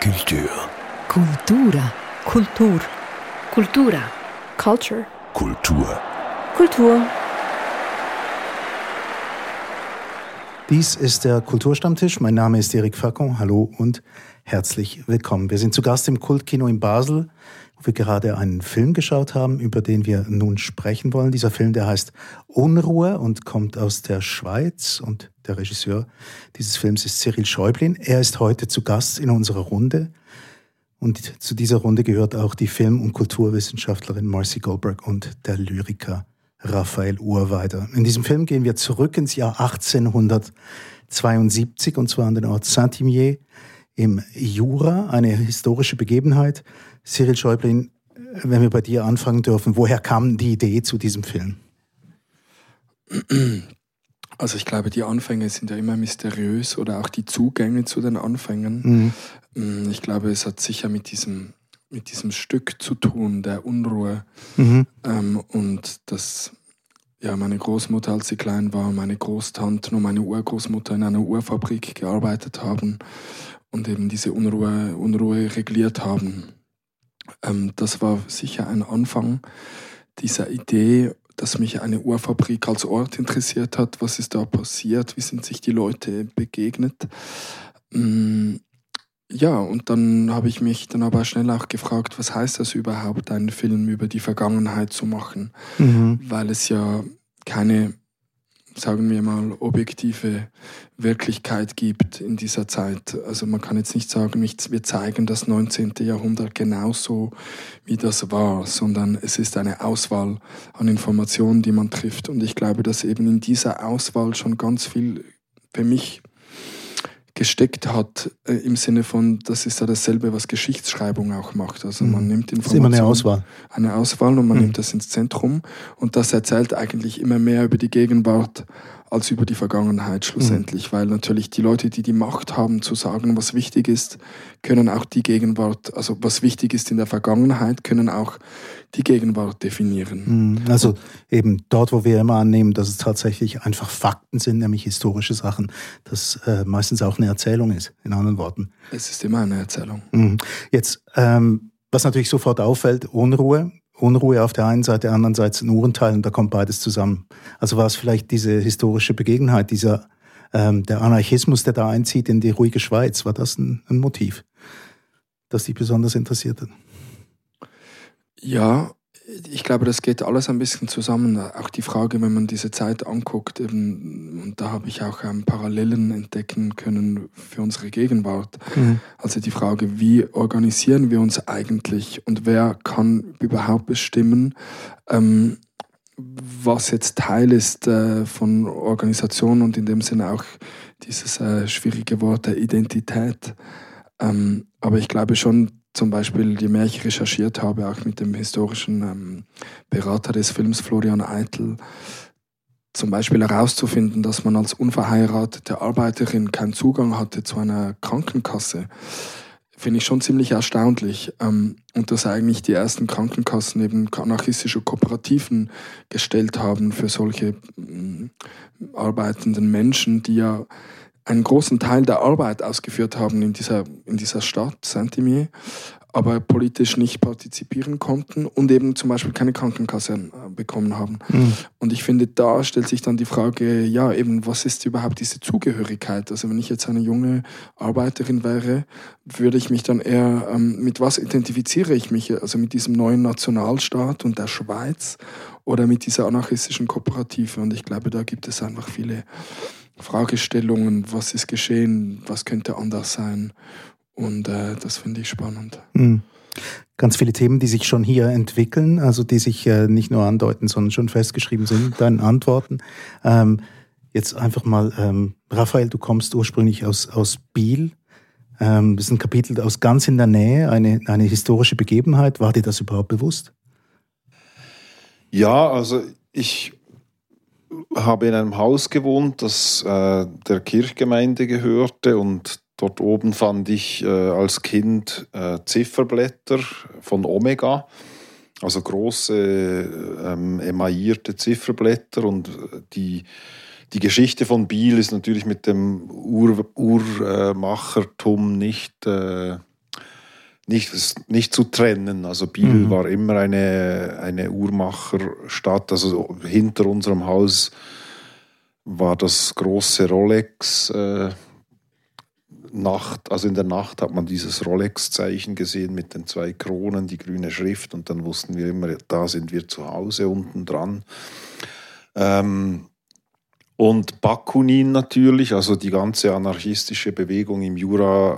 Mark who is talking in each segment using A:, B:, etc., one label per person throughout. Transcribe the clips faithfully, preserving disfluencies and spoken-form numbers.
A: Kultur.
B: Kultura. Kultur.
C: Kultura. Culture.
A: Kultur.
C: Kultur.
D: Dies ist der Kulturstammtisch. Mein Name ist Eric Facon. Hallo und herzlich willkommen. Wir sind zu Gast im Kultkino in Basel, wo wir gerade einen Film geschaut haben, über den wir nun sprechen wollen. Dieser Film, der heißt Unruhe und kommt aus der Schweiz. Und der Regisseur dieses Films ist Cyril Schäublin. Er ist heute zu Gast in unserer Runde. Und zu dieser Runde gehört auch die Film- und Kulturwissenschaftlerin Marcy Goldberg und der Lyriker Raphael Urweider. In diesem Film gehen wir zurück ins Jahr achtzehnhundertzweiundsiebzig, und zwar an den Ort Saint-Imier im Jura, eine historische Begebenheit. Cyril Schäublin, wenn wir bei dir anfangen dürfen, woher kam die Idee zu diesem Film?
E: Also ich glaube, die Anfänge sind ja immer mysteriös oder auch die Zugänge zu den Anfängen. Mhm. Ich glaube, es hat sicher mit diesem mit diesem Stück zu tun, der Unruhe. Mhm. Ähm, und dass ja, meine Großmutter, als sie klein war, meine Großtante und meine Urgroßmutter in einer Uhrfabrik gearbeitet haben und eben diese Unruhe, Unruhe regliert haben. Ähm, das war sicher ein Anfang dieser Idee, dass mich eine Uhrfabrik als Ort interessiert hat. Was ist da passiert? Wie sind sich die Leute begegnet? Ähm, Ja, und dann habe ich mich dann aber schnell auch gefragt, was heißt das überhaupt, einen Film über die Vergangenheit zu machen? Mhm. Weil es ja keine, sagen wir mal, objektive Wirklichkeit gibt in dieser Zeit. Also man kann jetzt nicht sagen, wir zeigen das neunzehnten. Jahrhundert genauso, wie das war, sondern es ist eine Auswahl an Informationen, die man trifft. Und ich glaube, dass eben in dieser Auswahl schon ganz viel für mich gesteckt hat, äh, im Sinne von, das ist ja dasselbe, was Geschichtsschreibung auch macht. Also man nimmt Informationen,
D: das ist immer eine Auswahl.
E: Eine Auswahl und man mhm. nimmt das ins Zentrum und das erzählt eigentlich immer mehr über die Gegenwart als über die Vergangenheit schlussendlich, mhm. weil natürlich die Leute, die die Macht haben zu sagen, was wichtig ist, können auch die Gegenwart, also was wichtig ist in der Vergangenheit, können auch die Gegenwart definieren.
D: Mhm. Also eben dort, wo wir immer annehmen, dass es tatsächlich einfach Fakten sind, nämlich historische Sachen, dass äh, meistens auch eine Erzählung ist, in anderen Worten.
E: Es ist immer eine Erzählung.
D: Mhm. Jetzt, ähm, was natürlich sofort auffällt, Unruhe. Unruhe auf der einen Seite, der anderen Seite ein Uhrenteil, und da kommt beides zusammen. Also war es vielleicht diese historische Begebenheit, dieser ähm, der Anarchismus, der da einzieht in die ruhige Schweiz, war das ein, ein Motiv, das dich besonders interessiert hat?
E: Ja, ich glaube, das geht alles ein bisschen zusammen. Auch die Frage, wenn man diese Zeit anguckt, eben, und da habe ich auch ähm, Parallelen entdecken können für unsere Gegenwart. Mhm. Also die Frage, wie organisieren wir uns eigentlich und wer kann überhaupt bestimmen, ähm, was jetzt Teil ist äh, von Organisation und in dem Sinne auch dieses äh, schwierige Wort der Identität. Ähm, aber ich glaube schon, zum Beispiel, je mehr ich recherchiert habe, auch mit dem historischen ähm, Berater des Films, Florian Eitel, zum Beispiel herauszufinden, dass man als unverheiratete Arbeiterin keinen Zugang hatte zu einer Krankenkasse, finde ich schon ziemlich erstaunlich. Ähm, und dass eigentlich die ersten Krankenkassen eben anarchistische Kooperativen gestellt haben für solche ähm, arbeitenden Menschen, die ja einen großen Teil der Arbeit ausgeführt haben in dieser, in dieser Stadt, Saint-Imier, aber politisch nicht partizipieren konnten und eben zum Beispiel keine Krankenkasse bekommen haben. Mhm. Und ich finde, da stellt sich dann die Frage, ja eben, was ist überhaupt diese Zugehörigkeit? Also wenn ich jetzt eine junge Arbeiterin wäre, würde ich mich dann eher, ähm, mit was identifiziere ich mich? Also mit diesem neuen Nationalstaat und der Schweiz oder mit dieser anarchistischen Kooperative? Und ich glaube, da gibt es einfach viele Fragestellungen, was ist geschehen, was könnte anders sein, und äh, das finde ich spannend.
D: Mhm. Ganz viele Themen, die sich schon hier entwickeln, also die sich äh, nicht nur andeuten, sondern schon festgeschrieben sind in deinen Antworten. Ähm, jetzt einfach mal, ähm, Raphael, du kommst ursprünglich aus, aus Biel. Ähm, das ist ein Kapitel aus ganz in der Nähe, eine, eine historische Begebenheit. War dir das überhaupt bewusst?
F: Ja, also ich habe in einem Haus gewohnt, das äh, der Kirchgemeinde gehörte, und dort oben fand ich äh, als Kind äh, Zifferblätter von Omega, also große ähm, emaillierte Zifferblätter, und die, die Geschichte von Biel ist natürlich mit dem Uhr, Uhrmachertum nicht äh, nicht, nicht zu trennen. Also Biel mhm. war immer eine, eine Uhrmacherstadt. Also hinter unserem Haus war das große Rolex äh, Nacht, also in der Nacht hat man dieses Rolex-Zeichen gesehen mit den zwei Kronen, die grüne Schrift, und dann wussten wir immer, da sind wir zu Hause unten dran. Ähm, und Bakunin natürlich, also die ganze anarchistische Bewegung im Jura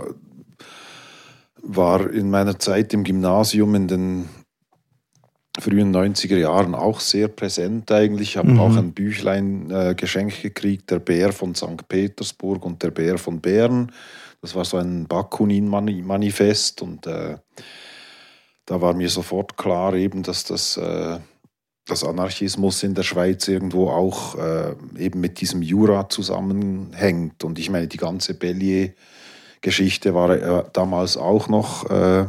F: war in meiner Zeit im Gymnasium in den frühen neunziger Jahren auch sehr präsent eigentlich. Ich habe mhm. auch ein Büchlein äh, geschenkt gekriegt, Der Bär von Sankt Petersburg und Der Bär von Bern. Das war so ein Bakunin-Manifest, und äh, da war mir sofort klar, eben, dass das, äh, das Anarchismus in der Schweiz irgendwo auch äh, eben mit diesem Jura zusammenhängt. Und ich meine, die ganze Bellier-Geschichte war äh, damals auch noch äh,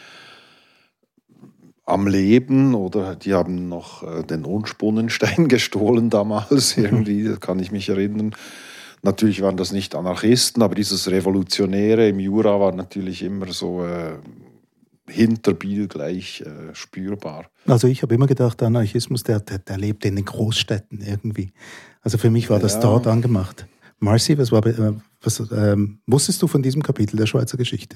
F: am Leben, oder die haben noch äh, den Unspunnenstein gestohlen damals, irgendwie, das kann ich mich erinnern. Natürlich waren das nicht Anarchisten, aber dieses Revolutionäre im Jura war natürlich immer so äh, hinter Biel gleich äh, spürbar.
D: Also ich habe immer gedacht, der Anarchismus, der, der, der lebt in den Großstädten irgendwie. Also für mich war das ja dort angemacht. Marcy, was war, äh, was, ähm, wusstest du von diesem Kapitel der Schweizer Geschichte?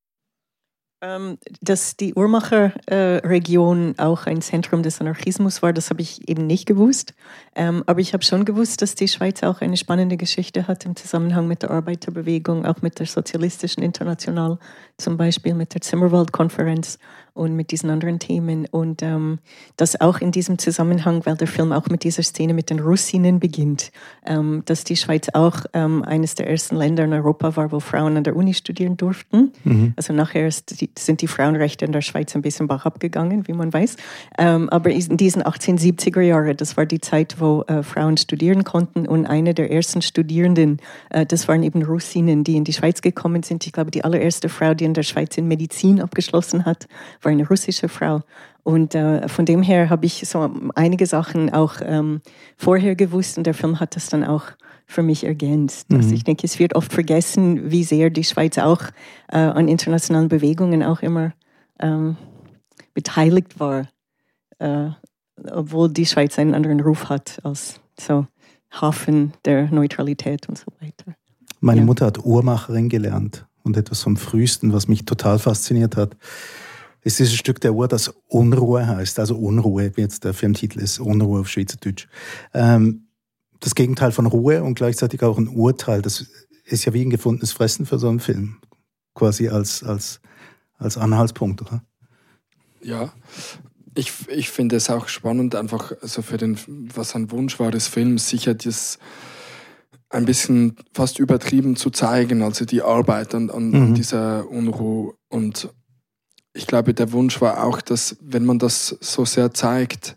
B: Ähm, dass die Uhrmacher-Region äh, auch ein Zentrum des Anarchismus war, das habe ich eben nicht gewusst. Ähm, aber ich habe schon gewusst, dass die Schweiz auch eine spannende Geschichte hat im Zusammenhang mit der Arbeiterbewegung, auch mit der Sozialistischen International, zum Beispiel mit der Zimmerwald-Konferenz und mit diesen anderen Themen. Und ähm, das auch in diesem Zusammenhang, weil der Film auch mit dieser Szene mit den Russinnen beginnt, ähm, dass die Schweiz auch ähm, eines der ersten Länder in Europa war, wo Frauen an der Uni studieren durften. Mhm. Also nachher ist die, sind die Frauenrechte in der Schweiz ein bisschen bach abgegangen, wie man weiß. Ähm, aber in diesen achtzehnhundertsiebziger Jahren, das war die Zeit, wo äh, Frauen studieren konnten, und eine der ersten Studierenden, äh, das waren eben Russinnen, die in die Schweiz gekommen sind. Ich glaube, die allererste Frau, die in der Schweiz in Medizin abgeschlossen hat, war eine russische Frau. Und äh, von dem her habe ich so einige Sachen auch ähm, vorher gewusst, und der Film hat das dann auch für mich ergänzt. Mhm. Also ich denke, es wird oft vergessen, wie sehr die Schweiz auch äh, an internationalen Bewegungen auch immer ähm, beteiligt war, äh, obwohl die Schweiz einen anderen Ruf hat als so Hafen der Neutralität und so weiter.
D: Meine
B: ja.
D: Mutter hat Uhrmacherin gelernt, und etwas vom Frühesten, was mich total fasziniert hat, ist dieses Stück der Uhr, das Unruhe heißt. Also Unruhe, wie jetzt der Filmtitel ist, Unruhe auf Schweizerdeutsch. Ähm, das Gegenteil von Ruhe und gleichzeitig auch ein Urteil. Das ist ja wie ein gefundenes Fressen für so einen Film. Quasi als, als, als Anhaltspunkt, oder?
E: Ja, ich, ich finde es auch spannend, einfach so für den, was ein Wunsch war des Films, sicher das ein bisschen fast übertrieben zu zeigen, also die Arbeit an, an mhm. dieser Unruhe. Und ich glaube, der Wunsch war auch, dass, wenn man das so sehr zeigt,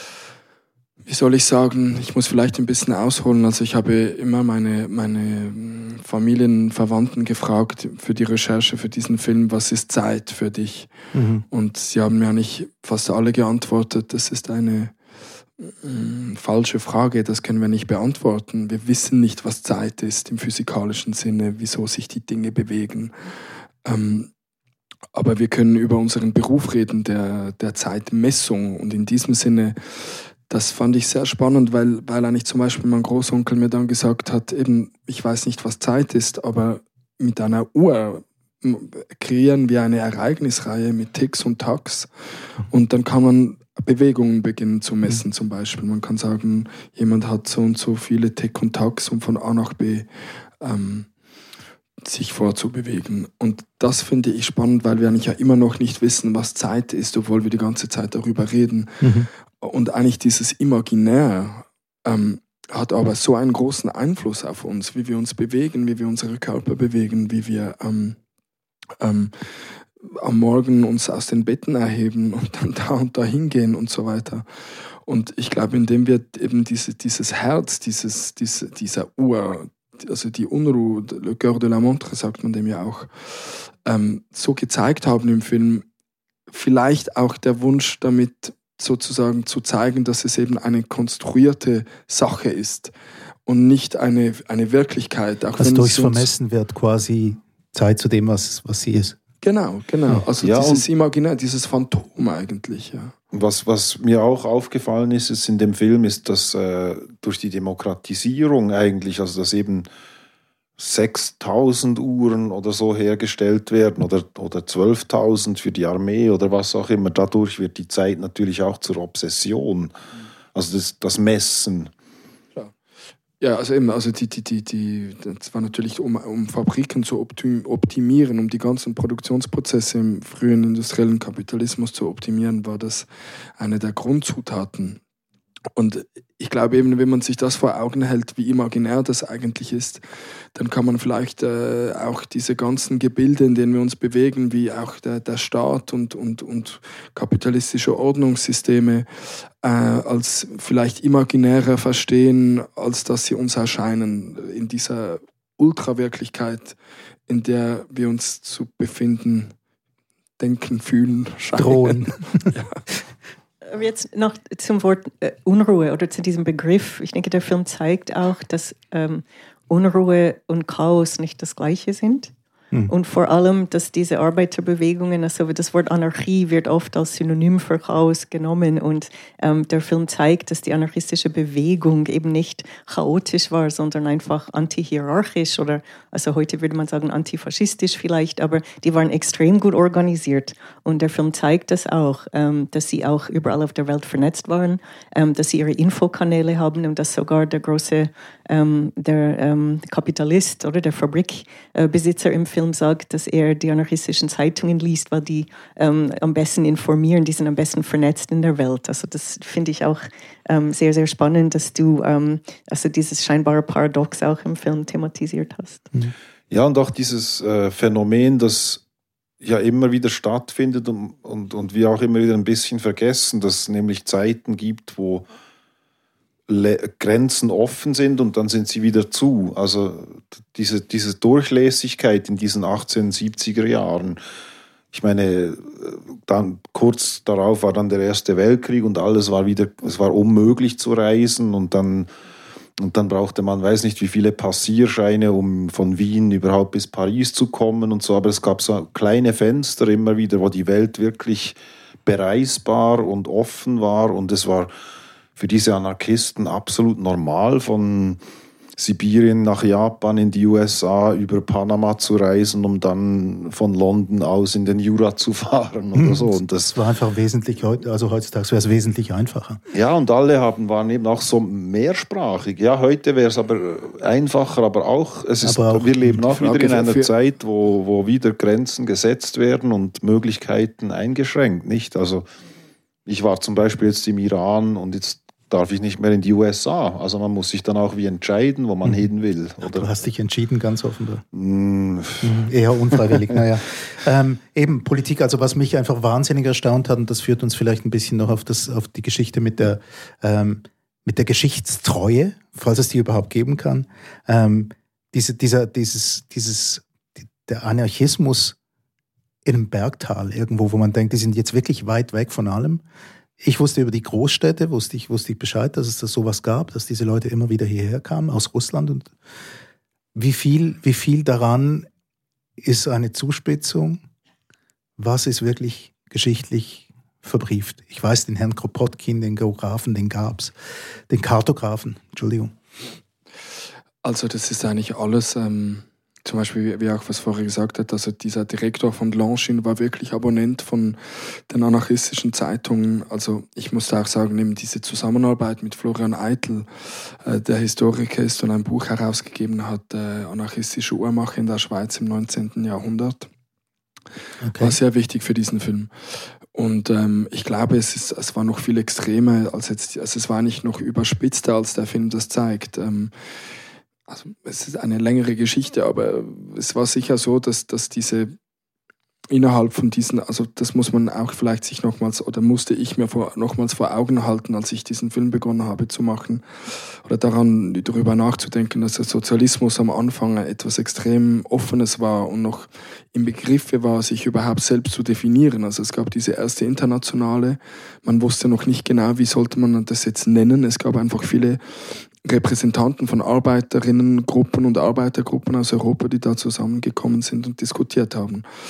E: wie soll ich sagen, ich muss vielleicht ein bisschen ausholen. Also ich habe immer meine, meine Familienverwandten gefragt für die Recherche für diesen Film, was ist Zeit für dich? Mhm. Und sie haben mir nicht fast alle geantwortet, das ist eine äh, falsche Frage, das können wir nicht beantworten. Wir wissen nicht, was Zeit ist im physikalischen Sinne, wieso sich die Dinge bewegen. Ähm, aber wir können über unseren Beruf reden, der, der Zeitmessung. Und in diesem Sinne, das fand ich sehr spannend, weil, weil eigentlich zum Beispiel mein Großonkel mir dann gesagt hat, eben, ich weiß nicht, was Zeit ist, aber mit einer Uhr kreieren wir eine Ereignisreihe mit Ticks und Tacks, und dann kann man Bewegungen beginnen zu messen zum Beispiel. Man kann sagen, jemand hat so und so viele Tick und Tacks, um von A nach B ähm, sich vorzubewegen. Und das finde ich spannend, weil wir eigentlich ja immer noch nicht wissen, was Zeit ist, obwohl wir die ganze Zeit darüber reden. Mhm. Und eigentlich dieses Imaginär ähm, hat aber so einen großen Einfluss auf uns, wie wir uns bewegen, wie wir unsere Körper bewegen, wie wir ähm, ähm, am Morgen uns aus den Betten erheben und dann da und da hingehen und so weiter. Und ich glaube, indem wir eben diese, dieses Herz, dieses, diese, dieser Uhr, also die Unruhe, le cœur de la montre, sagt man dem ja auch, ähm, so gezeigt haben im Film, vielleicht auch der Wunsch damit sozusagen zu zeigen, dass es eben eine konstruierte Sache ist und nicht eine, eine Wirklichkeit. Auch
D: dass
E: wenn
D: durchs
E: es uns
D: Vermessen wird quasi Zeit zu dem, was, was sie ist.
E: Genau, genau. Also
F: ja,
E: dieses Imaginär, dieses Phantom eigentlich, ja.
F: Was, was mir auch aufgefallen ist, ist in dem Film, ist, dass äh, durch die Demokratisierung eigentlich, also dass eben sechstausend Uhren oder so hergestellt werden oder, oder zwölftausend für die Armee oder was auch immer, dadurch wird die Zeit natürlich auch zur Obsession. Also das, das Messen.
E: Ja, also eben, also die, die, die, die, das war natürlich, um, um Fabriken zu optimieren, um die ganzen Produktionsprozesse im frühen industriellen Kapitalismus zu optimieren, war das eine der Grundzutaten. Und ich glaube eben, wenn man sich das vor Augen hält, wie imaginär das eigentlich ist, dann kann man vielleicht äh, auch diese ganzen Gebilde, in denen wir uns bewegen, wie auch der, der Staat und, und, und kapitalistische Ordnungssysteme, äh, als vielleicht imaginärer verstehen, als dass sie uns erscheinen in dieser Ultrawirklichkeit, in der wir uns zu befinden, denken, fühlen, scheinen.
D: Drohen.
E: Ja.
B: Jetzt noch zum Wort äh, Unruhe oder zu diesem Begriff. Ich denke, der Film zeigt auch, dass ähm, Unruhe und Chaos nicht das Gleiche sind. Hm. Und vor allem, dass diese Arbeiterbewegungen, also das Wort Anarchie wird oft als Synonym für Chaos genommen und ähm, der Film zeigt, dass die anarchistische Bewegung eben nicht chaotisch war, sondern einfach antihierarchisch oder, also heute würde man sagen antifaschistisch vielleicht, aber die waren extrem gut organisiert und der Film zeigt das auch, ähm, dass sie auch überall auf der Welt vernetzt waren, ähm, dass sie ihre Infokanäle haben und dass sogar der große ähm, der ähm, Kapitalist oder der Fabrikbesitzer äh, im Film sagt, dass er die anarchistischen Zeitungen liest, weil die ähm, am besten informieren, die sind am besten vernetzt in der Welt. Also das finde ich auch ähm, sehr, sehr spannend, dass du ähm, also dieses scheinbare Paradox auch im Film thematisiert hast.
F: Ja, und auch dieses äh, Phänomen, das ja immer wieder stattfindet und, und, und wir auch immer wieder ein bisschen vergessen, dass es nämlich Zeiten gibt, wo Le- Grenzen offen sind und dann sind sie wieder zu. Also diese, diese Durchlässigkeit in diesen achtzehnhundertsiebziger Jahren. Ich meine, dann kurz darauf war dann der Erste Weltkrieg und alles war wieder, es war unmöglich zu reisen und dann, und dann brauchte man, weiß nicht wie viele Passierscheine, um von Wien überhaupt bis Paris zu kommen und so. Aber es gab so kleine Fenster immer wieder, wo die Welt wirklich bereisbar und offen war und es war für diese Anarchisten absolut normal, von Sibirien nach Japan in die U S A über Panama zu reisen, um dann von London aus in den Jura zu fahren oder so. Und das,
D: das war einfach wesentlich, also heutzutage wäre es wesentlich einfacher.
F: Ja, und alle haben, waren eben auch so mehrsprachig. Ja, heute wäre es aber einfacher, aber auch, es ist,
D: aber auch
F: wir leben auch wieder in einer
E: für
F: Zeit, wo, wo wieder Grenzen gesetzt werden und Möglichkeiten eingeschränkt, nicht? Also ich war zum Beispiel jetzt im Iran und jetzt darf ich nicht mehr in die U S A. Also man muss sich dann auch wie entscheiden, wo man mhm. hin will. Oder?
D: Du hast dich entschieden, ganz offenbar.
F: Mm.
D: Mhm. Eher unfreiwillig, naja. Ähm, eben Politik, also was mich einfach wahnsinnig erstaunt hat, und das führt uns vielleicht ein bisschen noch auf, das, auf die Geschichte mit der, ähm, mit der Geschichtstreue, falls es die überhaupt geben kann. Ähm, diese, dieser, dieses, dieses, der Anarchismus in einem Bergtal irgendwo, wo man denkt, die sind jetzt wirklich weit weg von allem. Ich wusste über die Großstädte, wusste ich, wusste ich Bescheid, dass es da sowas gab, dass diese Leute immer wieder hierher kamen, aus Russland. Und wie viel, wie viel daran ist eine Zuspitzung? Was ist wirklich geschichtlich verbrieft? Ich weiß, den Herrn Kropotkin, den Geografen, den gab's. Den Kartografen, Entschuldigung.
E: Also das ist eigentlich alles... Ähm Zum Beispiel, wie auch was vorher gesagt hat, also dieser Direktor von Longines war wirklich Abonnent von den anarchistischen Zeitungen. Also ich muss auch sagen, eben diese Zusammenarbeit mit Florian Eitel, äh, der Historiker ist und ein Buch herausgegeben hat, äh, Anarchistische Uhrmache in der Schweiz im neunzehnten Jahrhundert, okay. War sehr wichtig für diesen Film. Und ähm, ich glaube, es, ist, es war noch viel extremer, als jetzt, also es war nicht noch überspitzter, als der Film das zeigt. Ähm, Also es ist eine längere Geschichte, aber es war sicher so, dass, dass diese innerhalb von diesen, also das muss man auch vielleicht sich nochmals, oder musste ich mir vor, nochmals vor Augen halten, als ich diesen Film begonnen habe zu machen, oder daran darüber nachzudenken, dass der Sozialismus am Anfang etwas extrem Offenes war und noch im Begriffe war, sich überhaupt selbst zu definieren. Also es gab diese erste Internationale, man wusste noch nicht genau, wie sollte man das jetzt nennen. Es gab einfach viele Repräsentanten von Arbeiterinnengruppen und Arbeitergruppen aus Europa, die da zusammengekommen sind und diskutiert haben.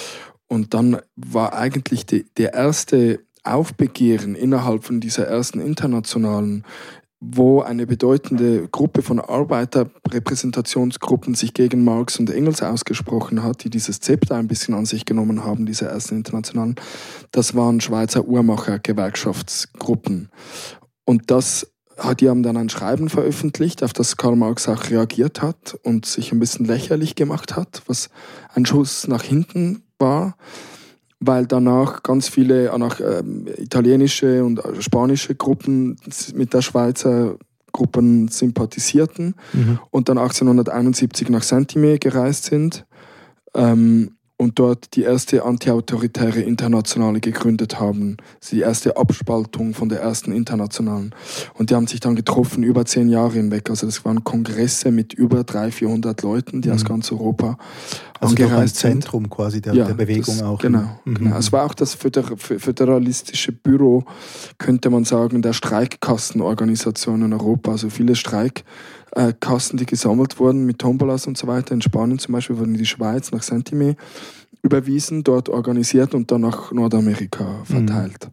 E: Und dann war eigentlich die, der erste Aufbegehren innerhalb von dieser ersten internationalen, wo eine bedeutende Gruppe von Arbeiterrepräsentationsgruppen sich gegen Marx und Engels ausgesprochen hat, die dieses Zepter ein bisschen an sich genommen haben, diese ersten internationalen, das waren Schweizer Uhrmacher-Gewerkschaftsgruppen. Und das, die haben dann ein Schreiben veröffentlicht, auf das Karl Marx auch reagiert hat und sich ein bisschen lächerlich gemacht hat, was ein Schuss nach hinten war, weil danach ganz viele auch, ähm, italienische und spanische Gruppen mit der Schweizer Gruppen sympathisierten mhm. und dann achtzehnhunderteinundsiebzig nach Saint-Imier gereist sind ähm, und dort die erste antiautoritäre Internationale gegründet haben. Die erste Abspaltung von der ersten Internationalen. Und die haben sich dann getroffen über zehn Jahre hinweg. Also das waren Kongresse mit über dreihundert, vierhundert Leuten, die mhm. aus ganz Europa
D: also
E: angereist
D: ein Zentrum sind. Quasi der,
E: ja,
D: der Bewegung
E: das,
D: auch.
E: Genau,
D: mhm.
E: genau. Es war auch das föderalistische Büro, könnte man sagen, der Streikkassenorganisation in Europa. Also viele Streikkassen, die gesammelt wurden mit Tombolas und so weiter. In Spanien zum Beispiel wurden in die Schweiz nach Saint-Imier überwiesen, dort organisiert und dann nach Nordamerika verteilt.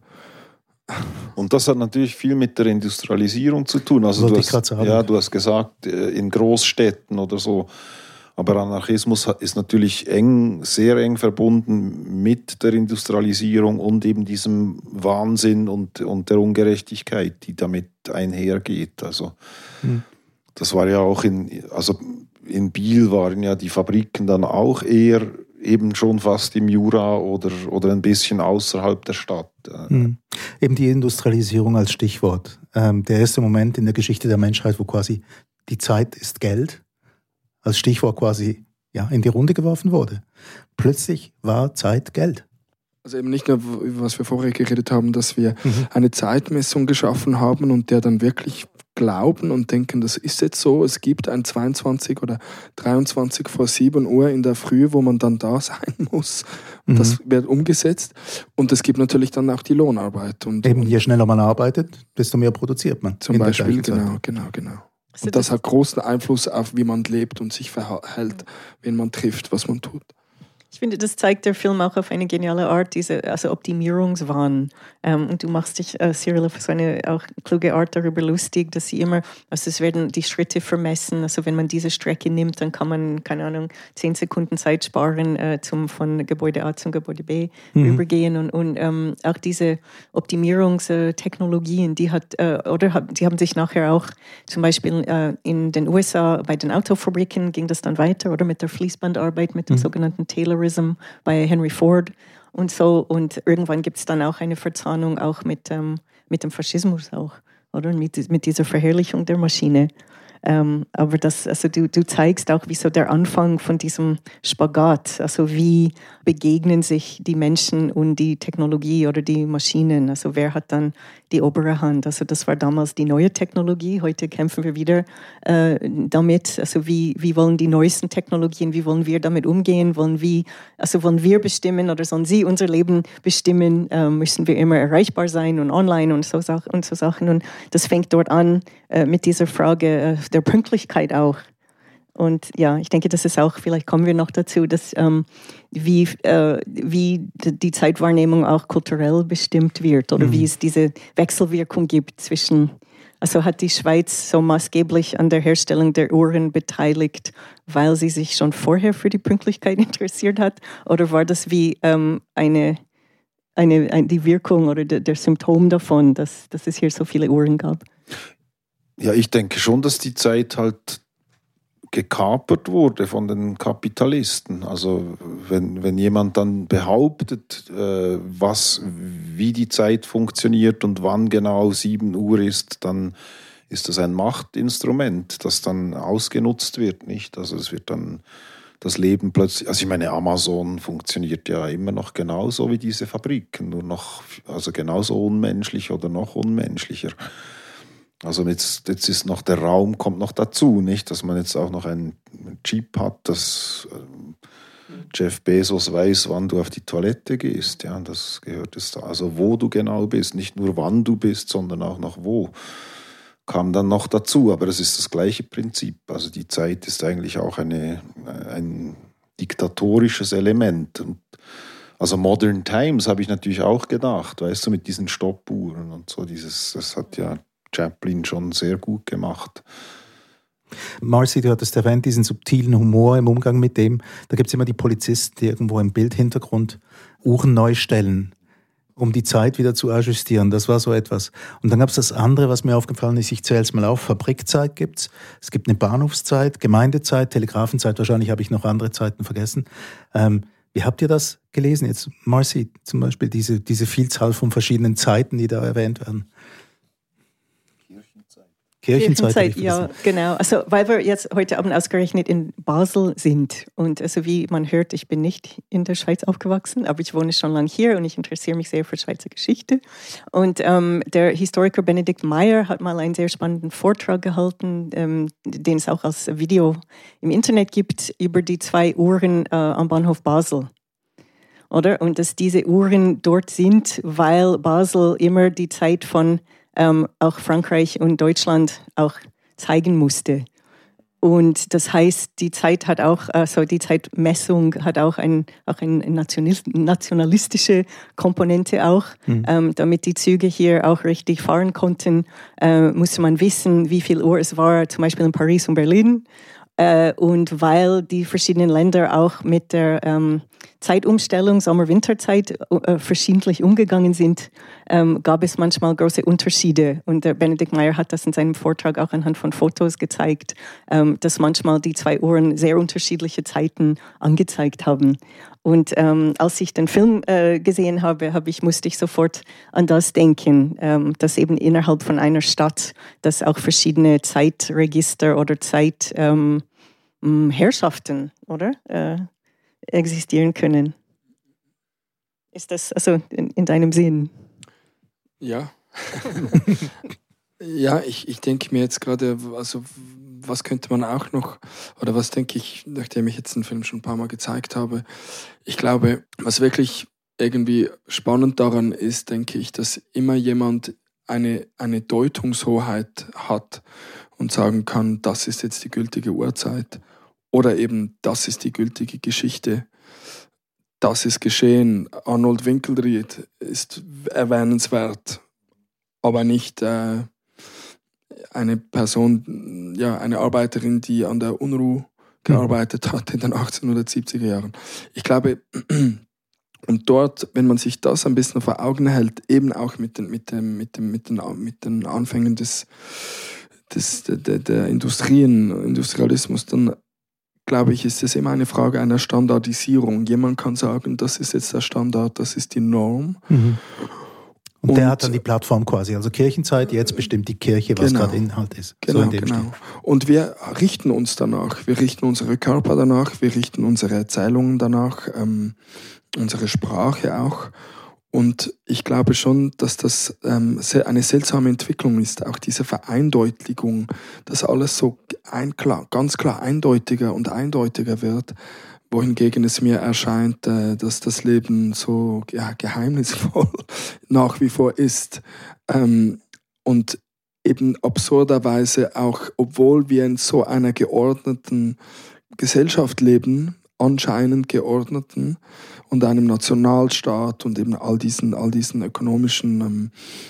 F: Und das hat natürlich viel mit der Industrialisierung zu tun. Also du hast, ja, du hast gesagt, in Großstädten oder so. Aber Anarchismus ist natürlich eng, sehr eng verbunden mit der Industrialisierung und eben diesem Wahnsinn und, und der Ungerechtigkeit, die damit einhergeht. Also hm. das war ja auch in, also in Biel waren ja die Fabriken dann auch eher eben schon fast im Jura oder, oder ein bisschen außerhalb der Stadt.
D: Mhm. Eben die Industrialisierung als Stichwort. Ähm, der erste Moment in der Geschichte der Menschheit, wo quasi die Zeit ist Geld, als Stichwort quasi ja, in die Runde geworfen wurde. Plötzlich war Zeit Geld.
E: Also eben nicht nur, was wir vorher geredet haben, dass wir mhm. eine Zeitmessung geschaffen haben und der dann wirklich glauben und denken, das ist jetzt so, es gibt ein zweiundzwanzig oder dreiundzwanzig vor sieben Uhr in der Früh, wo man dann da sein muss. Mhm. Das wird umgesetzt und es gibt natürlich dann auch die Lohnarbeit. Und,
D: eben, je schneller man arbeitet, desto mehr produziert man.
E: Zum Beispiel, genau, genau, genau. Und das hat großen Einfluss auf, wie man lebt und sich verhält, wen man trifft, was man tut.
B: Ich finde, das zeigt der Film auch auf eine geniale Art, diese also Optimierungswahn. Ähm, und du machst dich, äh, Cyril, auf so eine auch kluge Art darüber lustig, dass sie immer, also es werden die Schritte vermessen. Also wenn man diese Strecke nimmt, dann kann man, keine Ahnung, zehn Sekunden Zeit sparen, äh, zum von Gebäude A zum Gebäude B mhm. übergehen. Und, und ähm, auch diese Optimierungstechnologien, die hat, äh, oder die haben sich nachher auch zum Beispiel äh, in den U S A bei den Autofabriken ging das dann weiter, oder mit der Fließbandarbeit, mit dem mhm. sogenannten Taylorism bei Henry Ford und so. Und irgendwann gibt es dann auch eine Verzahnung auch mit, ähm, mit dem Faschismus auch, oder? Mit, mit dieser Verherrlichung der Maschine. Ähm, aber das, also du, du zeigst auch, wie so der Anfang von diesem Spagat, also wie begegnen sich die Menschen und die Technologie oder die Maschinen, also wer hat dann die obere Hand. Also das war damals die neue Technologie, heute kämpfen wir wieder äh, damit, also wie, wie wollen die neuesten Technologien, wie wollen wir damit umgehen, wollen, wie, also wollen wir bestimmen oder sollen sie unser Leben bestimmen, äh, müssen wir immer erreichbar sein und online und so, und so Sachen. Und das fängt dort an äh, mit dieser Frage äh, der Pünktlichkeit auch. Und ja, ich denke, das ist auch, vielleicht kommen wir noch dazu, dass ähm, wie, äh, wie die Zeitwahrnehmung auch kulturell bestimmt wird oder mhm. wie es diese Wechselwirkung gibt zwischen, also hat die Schweiz so maßgeblich an der Herstellung der Uhren beteiligt, weil sie sich schon vorher für die Pünktlichkeit interessiert hat, oder war das wie ähm, eine, eine, eine, die Wirkung oder der, der Symptom davon, dass, dass es hier so viele Uhren gab?
F: Ja, ich denke schon, dass die Zeit halt gekapert wurde von den Kapitalisten. Also wenn, wenn jemand dann behauptet, äh, was, wie die Zeit funktioniert und wann genau sieben Uhr ist, dann ist das ein Machtinstrument, das dann ausgenutzt wird, nicht? Also es wird dann das Leben plötzlich, also ich meine, Amazon funktioniert ja immer noch genauso wie diese Fabriken, nur noch, also genauso unmenschlich oder noch unmenschlicher. Also jetzt, jetzt ist noch der Raum, kommt noch dazu, nicht, dass man jetzt auch noch einen Chip hat, dass Jeff Bezos weiß, wann du auf die Toilette gehst. Ja, das gehört jetzt, also wo du genau bist, nicht nur wann du bist, sondern auch noch wo, kam dann noch dazu. Aber es ist das gleiche Prinzip. Also die Zeit ist eigentlich auch eine, ein diktatorisches Element. Und Also Modern Times habe ich natürlich auch gedacht, weißt du, mit diesen Stoppuhren und so. Dieses, das hat ja Chaplin schon sehr gut gemacht.
D: Marcy, du hattest erwähnt, diesen subtilen Humor im Umgang mit dem. Da gibt es immer die Polizisten, die irgendwo im Bildhintergrund Uhren neu stellen, um die Zeit wieder zu ajustieren. Das war so etwas. Und dann gab es das andere, was mir aufgefallen ist, ich zähle es mal auf, Fabrikzeit gibt es, es gibt eine Bahnhofszeit, Gemeindezeit, Telegrafenzeit, wahrscheinlich habe ich noch andere Zeiten vergessen. Ähm, wie habt ihr das gelesen? Jetzt, Marcy, zum Beispiel diese, diese Vielzahl von verschiedenen Zeiten, die da erwähnt werden.
B: Kirchenzeit, Kirchenzeit ja, genau. Also, weil wir jetzt heute Abend ausgerechnet in Basel sind. Und also wie man hört, ich bin nicht in der Schweiz aufgewachsen, aber ich wohne schon lange hier und ich interessiere mich sehr für Schweizer Geschichte. Und ähm, der Historiker Benedikt Meyer hat mal einen sehr spannenden Vortrag gehalten, ähm, den es auch als Video im Internet gibt, über die zwei Uhren äh, am Bahnhof Basel. Oder? Und dass diese Uhren dort sind, weil Basel immer die Zeit von Ähm, auch Frankreich und Deutschland auch zeigen musste. Und das heißt, die Zeit hat auch, also die Zeitmessung hat auch, ein, auch eine nationalistische Komponente auch. Mhm. Ähm, damit die Züge hier auch richtig fahren konnten, äh, musste man wissen, wie viel Uhr es war, zum Beispiel in Paris und Berlin. Äh, und weil die verschiedenen Länder auch mit der ähm, Zeitumstellung, Sommer-Winterzeit, äh, verschiedentlich umgegangen sind, ähm, gab es manchmal große Unterschiede. Und der Benedikt Meyer hat das in seinem Vortrag auch anhand von Fotos gezeigt, ähm, dass manchmal die zwei Uhren sehr unterschiedliche Zeiten angezeigt haben. Und ähm, als ich den Film äh, gesehen habe, hab ich, musste ich sofort an das denken, ähm, dass eben innerhalb von einer Stadt, dass auch verschiedene Zeitregister oder Zeitherrschaften, ähm, oder, äh, existieren können. Ist das also in, in deinem Sinn?
E: Ja. ja, ich, ich denke mir jetzt gerade, also was könnte man auch noch, oder was denke ich, nachdem ich jetzt den Film schon ein paar Mal gezeigt habe, ich glaube, was wirklich irgendwie spannend daran ist, denke ich, dass immer jemand eine, eine Deutungshoheit hat und sagen kann, das ist jetzt die gültige Uhrzeit oder eben, das ist die gültige Geschichte. Das ist geschehen. Arnold Winkelried ist erwähnenswert, aber nicht äh, eine Person, ja, eine Arbeiterin, die an der UNRU gearbeitet hat in den achtzehnhundertsiebziger Jahren. Ich glaube, und dort, wenn man sich das ein bisschen vor Augen hält, eben auch mit den, mit dem, mit dem, mit den, mit den Anfängen des, des, der, der Industrien, Industrialismus, dann glaube ich, ist es immer eine Frage einer Standardisierung. Jemand kann sagen, das ist jetzt der Standard, das ist die Norm.
D: Mhm. Und, und der hat dann die Plattform quasi, also Kirchenzeit, jetzt bestimmt die Kirche, was
E: genau,
D: gerade Inhalt ist.
E: Genau,
D: so in dem
E: genau.
D: Stil.
E: Und wir richten uns danach. Wir richten unsere Körper danach, wir richten unsere Erzählungen danach, ähm, unsere Sprache auch. Und ich glaube schon, dass das ähm, eine seltsame Entwicklung ist, auch diese Vereindeutigung, dass alles so ein, klar, ganz klar eindeutiger und eindeutiger wird, wohingegen es mir erscheint, äh, dass das Leben so ja, geheimnisvoll nach wie vor ist. Ähm, und eben absurderweise auch, obwohl wir in so einer geordneten Gesellschaft leben, anscheinend geordneten und einem Nationalstaat und eben all diesen, all diesen ökonomischen ähm,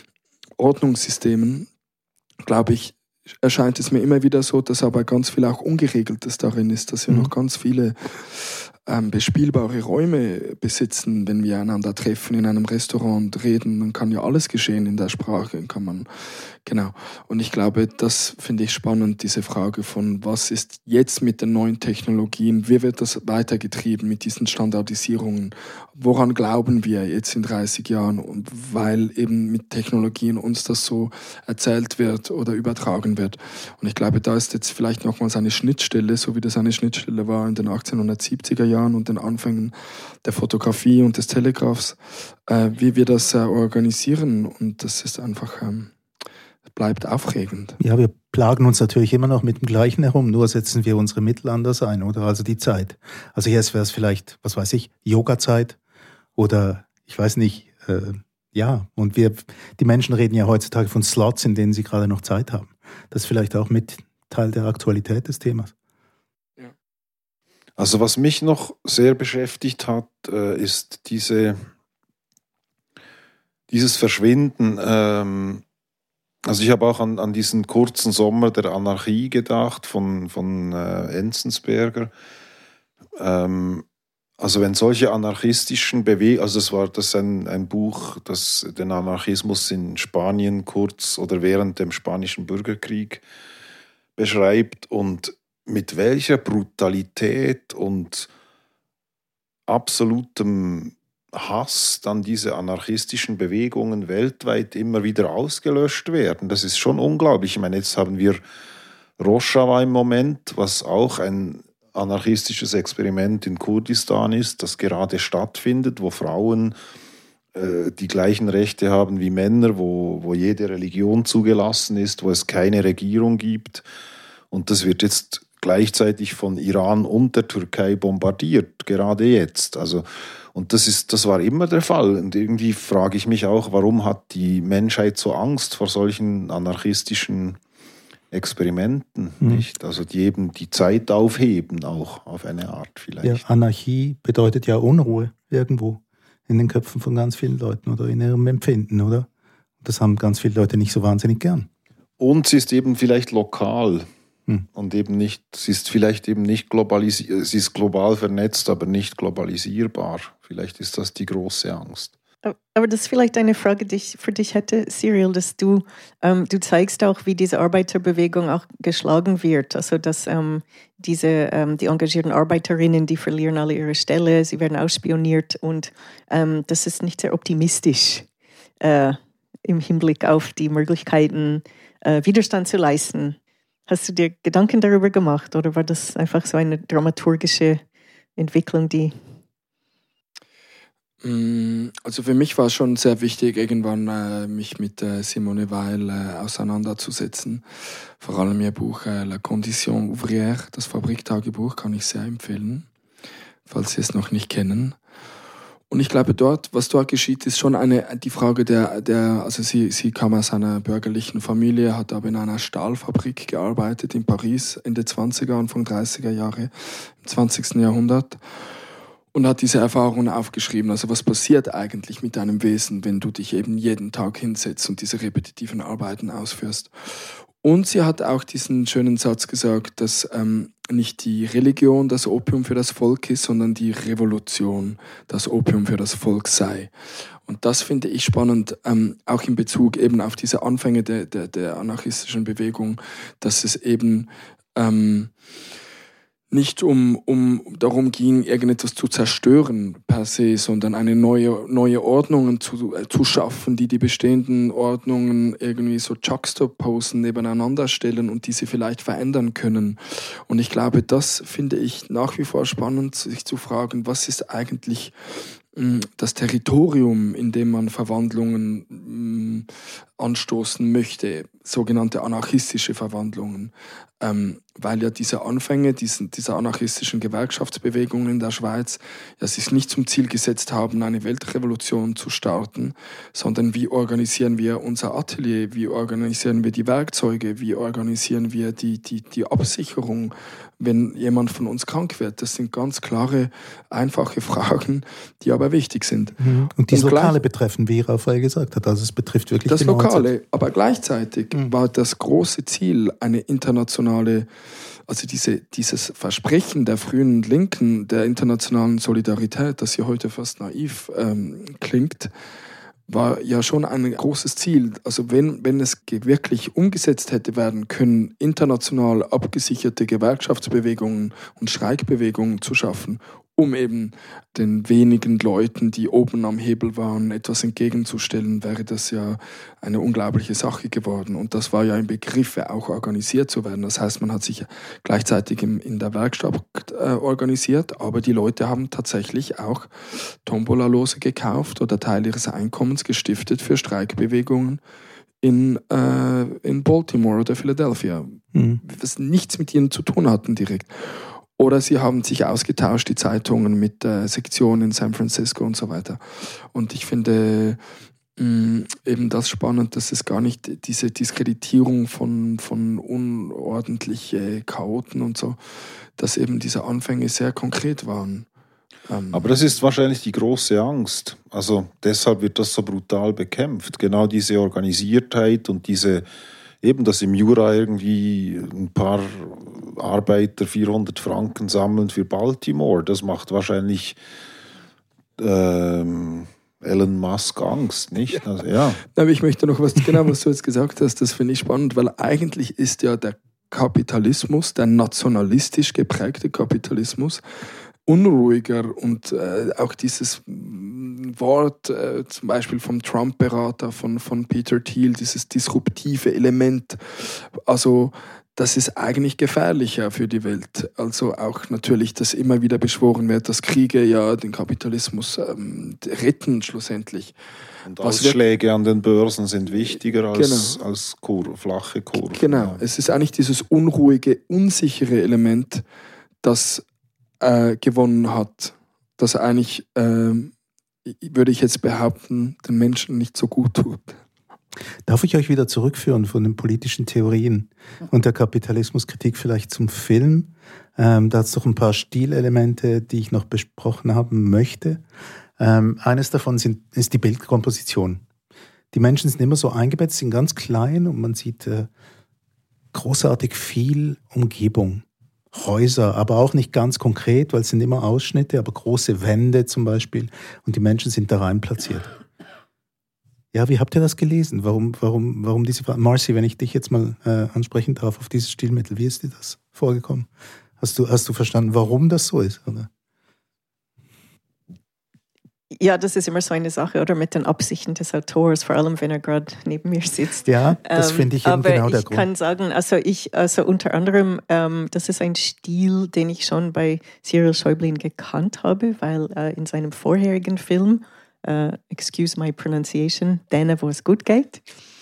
E: Ordnungssystemen, glaube ich, erscheint es mir immer wieder so, dass aber ganz viel auch Ungeregeltes darin ist, dass wir mhm. noch ganz viele ähm, bespielbare Räume besitzen, wenn wir einander treffen in einem Restaurant und reden, dann kann ja alles geschehen in der Sprache, kann man, genau. Und ich glaube, das finde ich spannend, diese Frage von, was ist jetzt mit den neuen Technologien, wie wird das weitergetrieben mit diesen Standardisierungen, woran glauben wir jetzt in dreißig Jahren, und weil eben mit Technologien uns das so erzählt wird oder übertragen wird. Und ich glaube, da ist jetzt vielleicht nochmals eine Schnittstelle, so wie das eine Schnittstelle war in den achtzehnhundertsiebziger Jahren und den Anfängen der Fotografie und des Telegraphs, äh, wie wir das äh, organisieren. Und das ist einfach, ähm, bleibt aufregend.
D: Ja, wir plagen uns natürlich immer noch mit dem Gleichen herum, nur setzen wir unsere Mittel anders ein, oder? Also die Zeit. Also jetzt wäre es vielleicht, was weiß ich, Yoga-Zeit oder ich weiß nicht, äh, ja. Und wir, die Menschen reden ja heutzutage von Slots, in denen sie gerade noch Zeit haben. Das ist vielleicht auch mit Teil der Aktualität des Themas.
F: Also was mich noch sehr beschäftigt hat, äh, ist diese, dieses Verschwinden. Ähm, also ich habe auch an, an diesen kurzen Sommer der Anarchie gedacht von, von äh, Enzensberger. Ähm, also wenn solche anarchistischen Bewegungen, also das war das ein, ein Buch, das den Anarchismus in Spanien kurz oder während dem Spanischen Bürgerkrieg beschreibt und mit welcher Brutalität und absolutem Hass dann diese anarchistischen Bewegungen weltweit immer wieder ausgelöscht werden. Das ist schon unglaublich. Ich meine, jetzt haben wir Rojava im Moment, was auch ein anarchistisches Experiment in Kurdistan ist, das gerade stattfindet, wo Frauen äh, die gleichen Rechte haben wie Männer, wo, wo jede Religion zugelassen ist, wo es keine Regierung gibt. Und das wird jetzt gleichzeitig von Iran und der Türkei bombardiert, gerade jetzt. Also, und das ist, das war immer der Fall. Und irgendwie frage ich mich auch, warum hat die Menschheit so Angst vor solchen anarchistischen Experimenten, mhm. nicht? Also die eben die Zeit aufheben, auch auf eine Art vielleicht.
D: Ja, Anarchie bedeutet ja Unruhe irgendwo in den Köpfen von ganz vielen Leuten oder in ihrem Empfinden, oder? Das haben ganz viele Leute nicht so wahnsinnig gern.
F: Und sie ist eben vielleicht lokal. Hm. Und eben nicht, sie ist vielleicht eben nicht globalisiert, sie ist global vernetzt, aber nicht globalisierbar. Vielleicht ist das die große Angst.
B: Aber das ist vielleicht eine Frage, die ich für dich hätte, Cyril, dass du, ähm, du zeigst auch, wie diese Arbeiterbewegung auch geschlagen wird. Also dass ähm, diese, ähm, die engagierten Arbeiterinnen, die verlieren alle ihre Stelle, sie werden ausspioniert und ähm, das ist nicht sehr optimistisch äh, im Hinblick auf die Möglichkeiten, äh, Widerstand zu leisten. Hast du dir Gedanken darüber gemacht oder war das einfach so eine dramaturgische Entwicklung, die...
E: Also für mich war es schon sehr wichtig, irgendwann äh, mich mit äh, Simone Weil äh, auseinanderzusetzen. Vor allem ihr Buch äh, La Condition Ouvrière, das Fabriktagebuch, kann ich sehr empfehlen, falls Sie es noch nicht kennen. Und ich glaube, dort, was dort geschieht, ist schon eine, die Frage der, der also sie, sie kam aus einer bürgerlichen Familie, hat aber in einer Stahlfabrik gearbeitet in Paris, Ende zwanziger, Anfang dreißiger Jahre, im zwanzigsten Jahrhundert. Und hat diese Erfahrungen aufgeschrieben. Also was passiert eigentlich mit deinem Wesen, wenn du dich eben jeden Tag hinsetzt und diese repetitiven Arbeiten ausführst. Und sie hat auch diesen schönen Satz gesagt, dass ähm, nicht die Religion das Opium für das Volk ist, sondern die Revolution das Opium für das Volk sei. Und das finde ich spannend, ähm, auch in Bezug eben auf diese Anfänge der, der, der anarchistischen Bewegung, dass es eben ähm, nicht um, um darum ging, irgendetwas zu zerstören per se, sondern eine neue, neue Ordnung zu, äh, zu schaffen, die die bestehenden Ordnungen irgendwie so juxtaposen, nebeneinander stellen und diese vielleicht verändern können. Und ich glaube, das finde ich nach wie vor spannend, sich zu fragen, was ist eigentlich mh, das Territorium, in dem man Verwandlungen mh, anstoßen möchte, sogenannte anarchistische Verwandlungen. Ähm, weil ja diese Anfänge diesen, dieser anarchistischen Gewerkschaftsbewegungen in der Schweiz ja sich nicht zum Ziel gesetzt haben, eine Weltrevolution zu starten, sondern wie organisieren wir unser Atelier, wie organisieren wir die Werkzeuge, wie organisieren wir die, die, die Absicherung, wenn jemand von uns krank wird. Das sind ganz klare, einfache Fragen, die aber wichtig sind.
D: Mhm. Und die Lokale betreffen, wie Raphael gesagt hat, also es betrifft wirklich
E: das
D: die
E: Lokale, aber gleichzeitig mhm. war das große Ziel eine internationale, also diese, dieses Versprechen der frühen Linken, der internationalen Solidarität, das hier heute fast naiv ähm, klingt, war ja schon ein großes Ziel. Also wenn, wenn es wirklich umgesetzt hätte werden können, international abgesicherte Gewerkschaftsbewegungen und Streikbewegungen zu schaffen, um eben den wenigen Leuten, die oben am Hebel waren, etwas entgegenzustellen, wäre das ja eine unglaubliche Sache geworden. Und das war ja ein Begriff, auch organisiert zu werden. Das heißt, man hat sich gleichzeitig im, in der Werkstatt äh, organisiert, aber die Leute haben tatsächlich auch Tombola-Lose gekauft oder Teil ihres Einkommens gestiftet für Streikbewegungen in, äh, in Baltimore oder Philadelphia, mhm. was nichts mit ihnen zu tun hatten direkt. Oder sie haben sich ausgetauscht, die Zeitungen mit äh, Sektionen in San Francisco und so weiter. Und ich finde, eben das spannend, dass es gar nicht diese Diskreditierung von, von unordentliche Chaoten und so, dass eben diese Anfänge sehr konkret waren. Ähm
F: Aber das ist wahrscheinlich die große Angst. Also deshalb wird das so brutal bekämpft. Genau diese Organisiertheit und diese, eben dass im Jura irgendwie ein paar Arbeiter vierhundert Franken sammeln für Baltimore, das macht wahrscheinlich ähm, Elon Musk Angst, nicht? Also, ja.
E: Aber ich möchte noch was, genau was du jetzt gesagt hast, das finde ich spannend, weil eigentlich ist ja der Kapitalismus, der nationalistisch geprägte Kapitalismus, unruhiger und äh, auch dieses Wort äh, zum Beispiel vom Trump-Berater, von, von Peter Thiel, dieses disruptive Element, also das ist eigentlich gefährlicher für die Welt. Also auch natürlich, dass immer wieder beschworen wird, dass Kriege ja den Kapitalismus ähm, retten schlussendlich.
F: Und Ausschläge an den Börsen sind wichtiger als, genau. als Kur, flache Kurven.
E: Genau, ja. Es ist eigentlich dieses unruhige, unsichere Element, das äh, gewonnen hat, das eigentlich, äh, würde ich jetzt behaupten, den Menschen nicht so gut tut.
D: Darf ich euch wieder zurückführen von den politischen Theorien und der Kapitalismuskritik vielleicht zum Film? Ähm, da hat es doch ein paar Stilelemente, die ich noch besprochen haben möchte. Ähm, eines davon sind, ist die Bildkomposition. Die Menschen sind immer so eingebettet, sind ganz klein und man sieht äh, großartig viel Umgebung. Häuser, aber auch nicht ganz konkret, weil es sind immer Ausschnitte, aber große Wände zum Beispiel und die Menschen sind da rein platziert. Ja, wie habt ihr das gelesen? Warum, warum, warum diese Frage? Marcy, wenn ich dich jetzt mal äh, ansprechen darf auf dieses Stilmittel, wie ist dir das vorgekommen? Hast du, hast du verstanden, warum das so ist? Oder?
B: Ja, das ist immer so eine Sache, oder mit den Absichten des Autors, vor allem wenn er gerade neben mir sitzt.
D: Ja, das
B: ähm,
D: finde ich eben
B: aber
D: genau der
B: ich
D: Grund.
B: kann sagen, also ich, also unter anderem, ähm, das ist ein Stil, den ich schon bei Cyril Schäublin gekannt habe, weil äh, in seinem vorherigen Film, äh, excuse my pronunciation, Däne, wo es gut geht,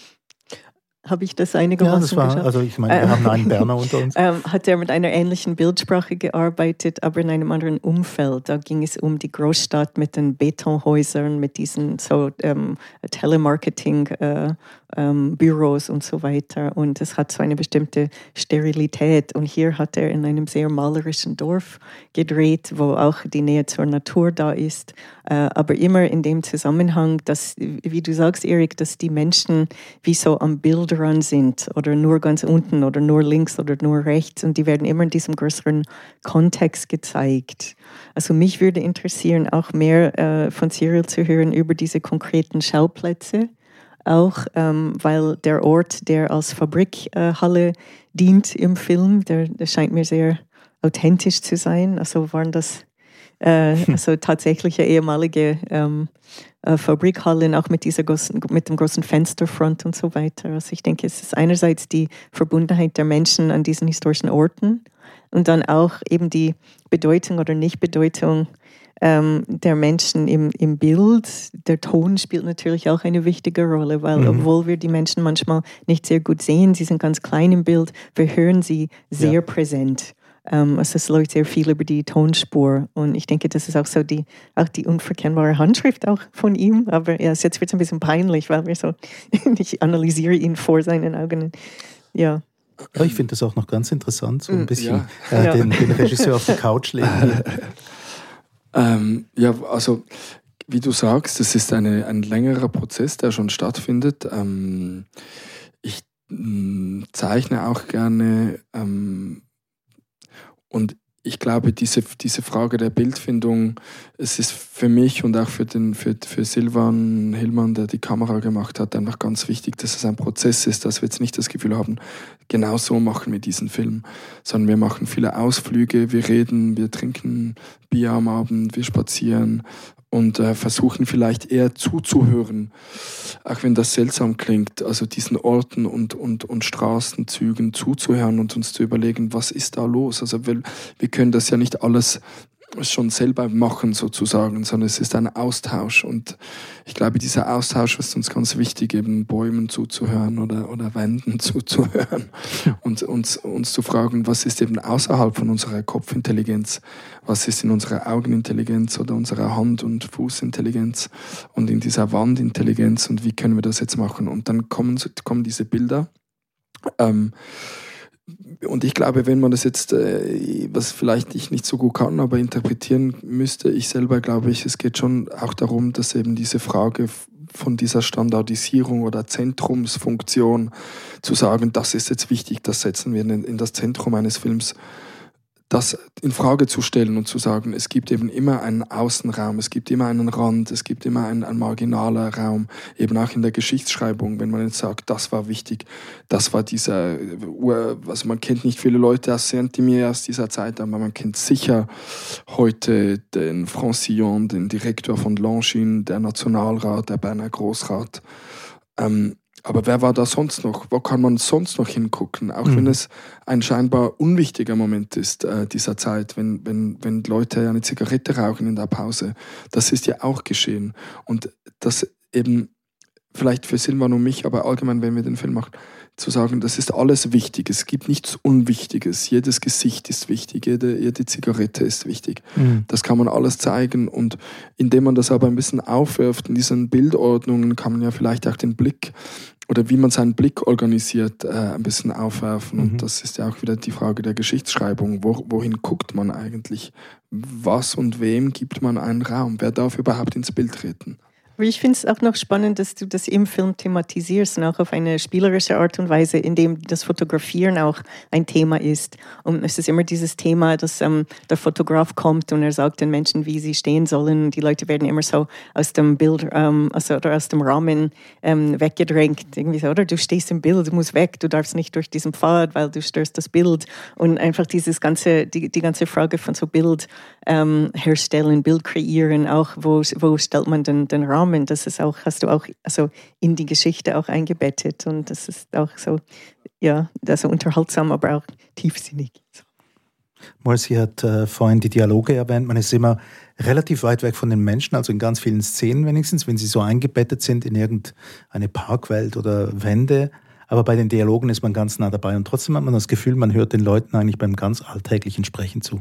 B: habe ich das einigermaßen
D: Ja, das war,
B: geschafft.
D: also ich meine, wir ähm, haben einen Berner unter uns.
B: Ähm, hat er mit einer ähnlichen Bildsprache gearbeitet, aber in einem anderen Umfeld. Da ging es um die Großstadt mit den Betonhäusern, mit diesen so ähm, Telemarketing äh, ähm, Büros und so weiter. Und es hat so eine bestimmte Sterilität. Und hier hat er in einem sehr malerischen Dorf gedreht, wo auch die Nähe zur Natur da ist. Äh, aber immer in dem Zusammenhang, dass, wie du sagst, Erik, dass die Menschen wie so am Bildrand sind oder nur ganz unten oder nur links oder nur rechts. Und die werden immer in diesem größeren Kontext gezeigt. Also mich würde interessieren, auch mehr äh, von Cyril zu hören über diese konkreten Schauplätze. Auch ähm, weil der Ort, der als Fabrikhalle äh, dient im Film, der, der scheint mir sehr authentisch zu sein. Also waren das äh, also tatsächliche ehemalige ähm, äh, Fabrikhallen, auch mit, dieser großen, mit dem großen Fensterfront und so weiter. Also ich denke, es ist einerseits die Verbundenheit der Menschen an diesen historischen Orten und dann auch eben die Bedeutung oder Nichtbedeutung Ähm, der Menschen im, im Bild. Der Ton spielt natürlich auch eine wichtige Rolle, weil mhm. obwohl wir die Menschen manchmal nicht sehr gut sehen, sie sind ganz klein im Bild, wir hören sie sehr ja. präsent. Ähm, also es läuft sehr viel über die Tonspur und ich denke, das ist auch so die, auch die unverkennbare Handschrift auch von ihm, aber ja, jetzt wird es ein bisschen peinlich, weil wir so, ich analysiere ihn vor seinen Augen. Ja.
D: Ja, ich finde das auch noch ganz interessant, so ein bisschen
E: ja.
D: äh,
B: Ja.
D: den, den Regisseur auf der Couch legen.
E: Ähm, ja, also wie du sagst, es ist eine, ein längerer Prozess, der schon stattfindet. Ähm, ich mh, zeichne auch gerne ähm, und ich glaube, diese, diese Frage der Bildfindung, es ist für mich und auch für, den, für, für Silvan Hillmann, der die Kamera gemacht hat, einfach ganz wichtig, dass es ein Prozess ist, dass wir jetzt nicht das Gefühl haben, genau so machen wir diesen Film, sondern wir machen viele Ausflüge, wir reden, wir trinken Bier am Abend, wir spazieren und äh, versuchen vielleicht eher zuzuhören, auch wenn das seltsam klingt, also diesen Orten und, und, und Straßenzügen zuzuhören und uns zu überlegen, was ist da los? Also wir, wir können das ja nicht alles schon selber machen sozusagen, sondern es ist ein Austausch. Und ich glaube, dieser Austausch ist uns ganz wichtig, eben Bäumen zuzuhören oder, oder Wänden zuzuhören und uns, uns zu fragen, was ist eben außerhalb von unserer Kopfintelligenz, was ist in unserer Augenintelligenz oder unserer Hand- und Fußintelligenz und in dieser Wandintelligenz und wie können wir das jetzt machen? Und dann kommen, kommen diese Bilder. Ähm, Und ich glaube, wenn man das jetzt, äh, was vielleicht ich nicht so gut kann, aber interpretieren müsste, ich selber glaube ich, es geht schon auch darum, dass eben diese Frage von dieser Standardisierung oder Zentrumsfunktion zu sagen, das ist jetzt wichtig, das setzen wir in, in das Zentrum eines Films, das in Frage zu stellen und zu sagen, es gibt eben immer einen Außenraum, es gibt immer einen Rand, es gibt immer einen, einen marginaler Raum, eben auch in der Geschichtsschreibung, wenn man jetzt sagt, das war wichtig, das war dieser, also man kennt nicht viele Leute aus Saint-Imier aus dieser Zeit, aber man kennt sicher heute den Francillon, den Direktor von Longines, der Nationalrat, der Berner Großrat. Ähm, Aber wer war da sonst noch? Wo kann man sonst noch hingucken? Auch mhm. wenn es ein scheinbar unwichtiger Moment ist, äh, dieser Zeit, wenn, wenn, wenn Leute eine Zigarette rauchen in der Pause. Das ist ja auch geschehen. Und das eben, vielleicht für Silvan und mich, aber allgemein, wenn wir den Film machen, zu sagen, das ist alles wichtig. Es gibt nichts Unwichtiges. Jedes Gesicht ist wichtig. Jede, jede Zigarette ist wichtig. Mhm. Das kann man alles zeigen. Und indem man das aber ein bisschen aufwirft, in diesen Bildordnungen kann man ja vielleicht auch den Blick oder wie man seinen Blick organisiert, äh, ein bisschen aufwerfen. Mhm. Und das ist ja auch wieder die Frage der Geschichtsschreibung. Wo, wohin guckt man eigentlich? Was und wem gibt man einen Raum? Wer darf überhaupt ins Bild treten?
B: Aber ich finde es auch noch spannend, dass du das im Film thematisierst und auch auf eine spielerische Art und Weise, indem das Fotografieren auch ein Thema ist. Und es ist immer dieses Thema, dass ähm, der Fotograf kommt und er sagt den Menschen, wie sie stehen sollen. Die Leute werden immer so aus dem Bild ähm, also, oder aus dem Rahmen ähm, weggedrängt. Irgendwie so, oder du stehst im Bild, du musst weg, du darfst nicht durch diesen Pfad, weil du störst das Bild. Und einfach dieses ganze, die, die ganze Frage von so Bild ähm, herstellen, Bild kreieren, auch wo, wo stellt man den, den Rahmen? Das ist auch, hast du auch also in die Geschichte auch eingebettet und das ist auch so, ja, also unterhaltsam, aber auch tiefsinnig.
D: Marcy hat äh, vorhin die Dialoge erwähnt, man ist immer relativ weit weg von den Menschen, also in ganz vielen Szenen wenigstens, wenn sie so eingebettet sind in irgendeine Parkwelt oder Wände, aber bei den Dialogen ist man ganz nah dabei und trotzdem hat man das Gefühl, man hört den Leuten eigentlich beim ganz alltäglichen Sprechen zu.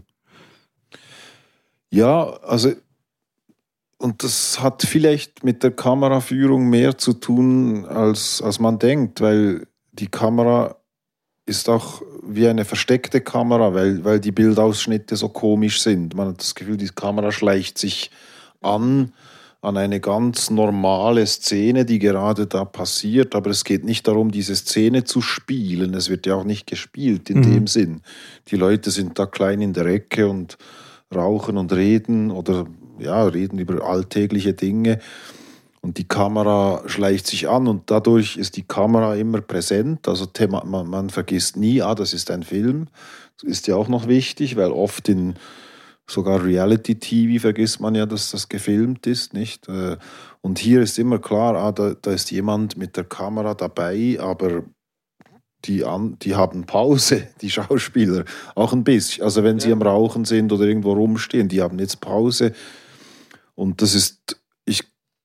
F: Ja, also und das hat vielleicht mit der Kameraführung mehr zu tun, als, als man denkt, weil die Kamera ist auch wie eine versteckte Kamera, weil, weil die Bildausschnitte so komisch sind. Man hat das Gefühl, die Kamera schleicht sich an, an eine ganz normale Szene, die gerade da passiert, aber es geht nicht darum, diese Szene zu spielen. Es wird ja auch nicht gespielt in mhm. dem Sinn. Die Leute sind da klein in der Ecke und rauchen und reden oder ja, reden über alltägliche Dinge und die Kamera schleicht sich an und dadurch ist die Kamera immer präsent, also Thema, man, man vergisst nie, ah, das ist ein Film, das ist ja auch noch wichtig, weil oft in sogar Reality-T V vergisst man ja, dass das gefilmt ist, nicht? Und hier ist immer klar, ah, da, da ist jemand mit der Kamera dabei, aber Die, an, die haben Pause, die Schauspieler, auch ein bisschen. Also wenn sie ja. am Rauchen sind oder irgendwo rumstehen, die haben jetzt Pause. Und das ist, ich,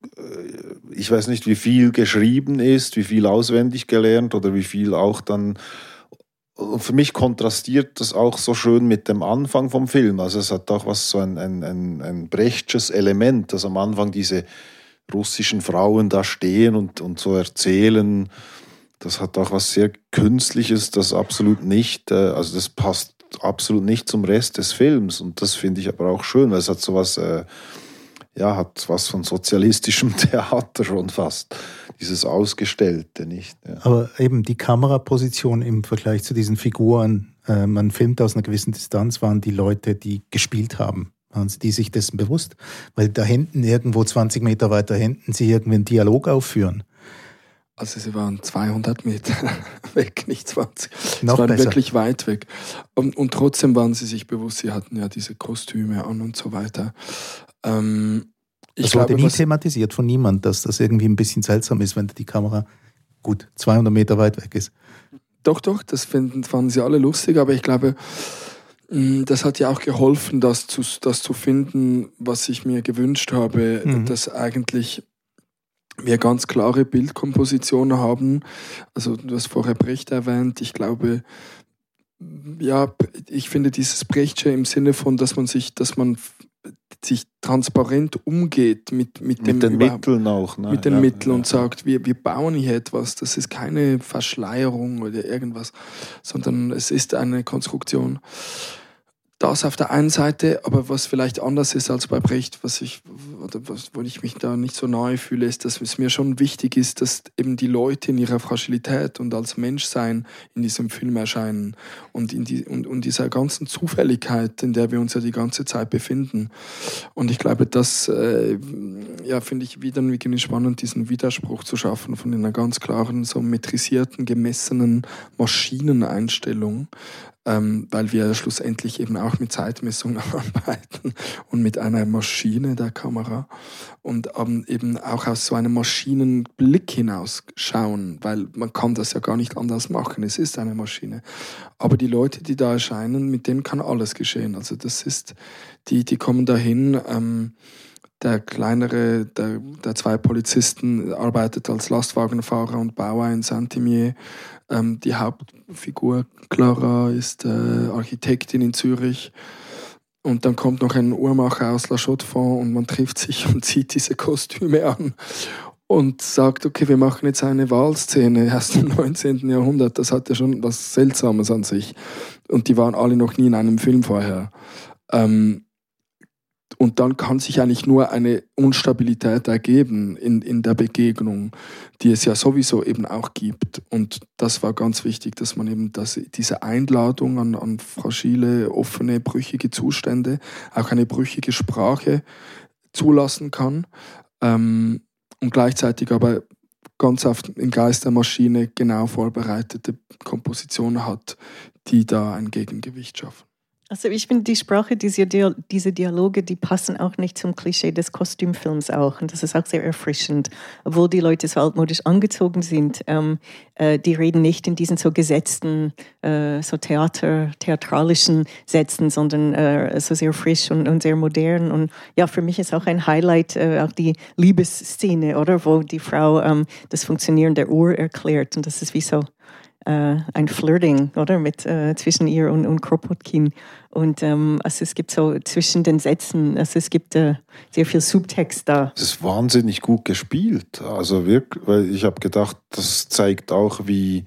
F: ich weiß nicht, wie viel geschrieben ist, wie viel auswendig gelernt oder wie viel auch dann. Und für mich kontrastiert das auch so schön mit dem Anfang vom Film. Also es hat auch was so ein, ein, ein, ein Brechtsches Element, dass am Anfang diese russischen Frauen da stehen und, und so erzählen. Das hat auch was sehr Künstliches, das absolut nicht, also das passt absolut nicht zum Rest des Films. Und das finde ich aber auch schön, weil es hat sowas, äh, ja, hat was von sozialistischem Theater schon fast. Dieses Ausgestellte, nicht? Ja.
D: Aber eben die Kameraposition im Vergleich zu diesen Figuren, äh, man filmt aus einer gewissen Distanz, waren die Leute, die gespielt haben. Waren die sich dessen bewusst? Weil da hinten, irgendwo zwanzig Meter weiter hinten, sie irgendwie einen Dialog aufführen.
E: Also sie waren zweihundert Meter weg, nicht zwanzig.
D: Noch
E: sie waren
D: besser.
E: Wirklich weit weg. Und, und trotzdem waren sie sich bewusst, sie hatten ja diese Kostüme an und so weiter. Ähm, ich
D: das
E: glaube,
D: wurde nie
E: was,
D: thematisiert von niemand, dass das irgendwie ein bisschen seltsam ist, wenn die Kamera gut zweihundert Meter weit weg ist.
E: Doch, doch, das finden, fanden sie alle lustig, aber ich glaube, Das hat ja auch geholfen, das zu, das zu finden, was ich mir gewünscht habe, mhm. dass eigentlich wir ganz klare Bildkompositionen haben. Also du hast vorher Brecht erwähnt. Ich glaube, ja, ich finde dieses Brechtsche im Sinne von, dass man sich, dass man sich transparent umgeht mit, mit,
F: mit
E: dem
F: den Mitteln auch. Ne?
E: Mit den
F: ja,
E: Mitteln
F: ja.
E: und sagt, wir, wir bauen hier etwas. Das ist keine Verschleierung oder irgendwas, sondern es ist eine Konstruktion. Das auf der einen Seite, aber was vielleicht anders ist als bei Brecht, was ich, oder was, wo ich mich da nicht so nahe fühle, ist, dass es mir schon wichtig ist, dass eben die Leute in ihrer Fragilität und als Menschsein in diesem Film erscheinen und in die, und, und dieser ganzen Zufälligkeit, in der wir uns ja die ganze Zeit befinden. Und ich glaube, das, äh, ja, finde ich wieder irgendwie spannend, diesen Widerspruch zu schaffen von einer ganz klaren, so metrisierten, gemessenen Maschineneinstellung. Ähm, weil wir schlussendlich eben auch mit Zeitmessung arbeiten und mit einer Maschine der Kamera und ähm, eben auch aus so einem Maschinenblick hinaus schauen, weil man kann das ja gar nicht anders machen, es ist eine Maschine. Aber die Leute, die da erscheinen, mit denen kann alles geschehen. Also das ist, die, die kommen dahin, ähm, der kleinere, der, der zwei Polizisten arbeitet als Lastwagenfahrer und Bauer in Saint-Imier. Ähm, die Hauptfigur, Clara, ist äh, Architektin in Zürich. Und dann kommt noch ein Uhrmacher aus La Chaux-de-Fonds und man trifft sich und zieht diese Kostüme an und sagt, okay, wir machen jetzt eine Wahlszene aus dem neunzehnten Jahrhundert. Das hat ja schon was Seltsames an sich. Und die waren alle noch nie in einem Film vorher. Ähm, Und dann kann sich eigentlich nur eine Unstabilität ergeben in, in der Begegnung, die es ja sowieso eben auch gibt. Und das war ganz wichtig, dass man eben das, diese Einladung an, an fragile, offene, brüchige Zustände, auch eine brüchige Sprache zulassen kann. Ähm, und gleichzeitig aber ganz oft im Geist der Maschine genau vorbereitete Kompositionen hat, die da ein Gegengewicht schaffen.
B: Also ich finde, die Sprache, diese, Dia- diese Dialoge, die passen auch nicht zum Klischee des Kostümfilms auch. Und das ist auch sehr erfrischend. Obwohl die Leute so altmodisch angezogen sind, ähm, äh, die reden nicht in diesen so gesetzten, äh, so Theater, theatralischen Sätzen, sondern äh, so sehr frisch und, und sehr modern. Und ja, für mich ist auch ein Highlight äh, auch die Liebesszene, oder? Wo die Frau ähm, das Funktionieren der Uhr erklärt. Und das ist wie so Uh, ein Flirting, oder, mit, uh, zwischen ihr und, und Kropotkin. Und um, also es gibt so zwischen den Sätzen, also es gibt uh, sehr viel Subtext da.
F: Das ist wahnsinnig gut gespielt. Also wirklich, weil ich habe gedacht, das zeigt auch, wie,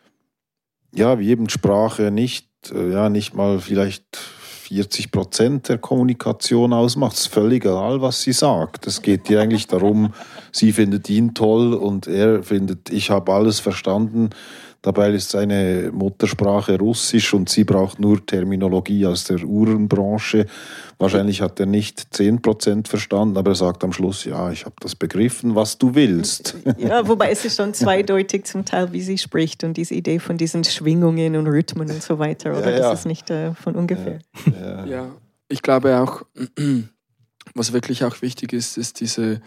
F: ja, wie eben Sprache nicht, ja, nicht mal vielleicht vierzig Prozent der Kommunikation ausmacht. Es ist völlig egal, was sie sagt. Es geht ihr eigentlich darum, sie findet ihn toll und er findet, ich habe alles verstanden. Dabei ist seine Muttersprache Russisch und sie braucht nur Terminologie aus der Uhrenbranche. Wahrscheinlich hat er nicht zehn Prozent verstanden, aber er sagt am Schluss, ja, ich habe das begriffen, was du willst.
B: Ja, wobei es ist schon zweideutig zum Teil, wie sie spricht und diese Idee von diesen Schwingungen und Rhythmen und so weiter, oder? Ja, ja. Das ist nicht äh, von ungefähr.
E: Ja, ja. Ja, ich glaube auch, was wirklich auch wichtig ist, ist diese...